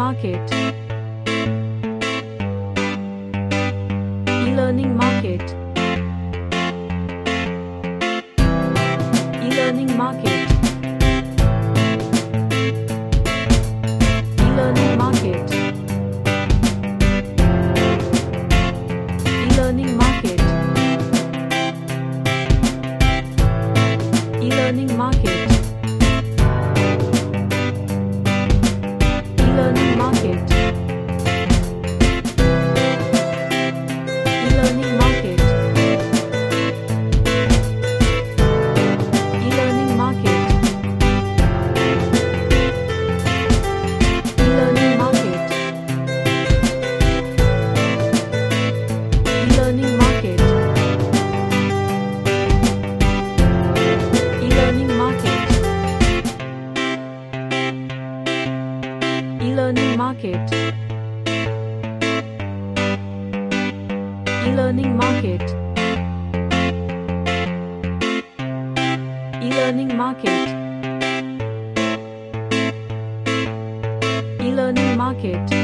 market. E-learning market. E-learning market. E-learning market. E-learning market. E-learning market. E-learning market. E-learning market. E-learning market. E-learning market. E-learning market. E-learning market. E-learning market. E-learning market. E-learning market. E-learning market.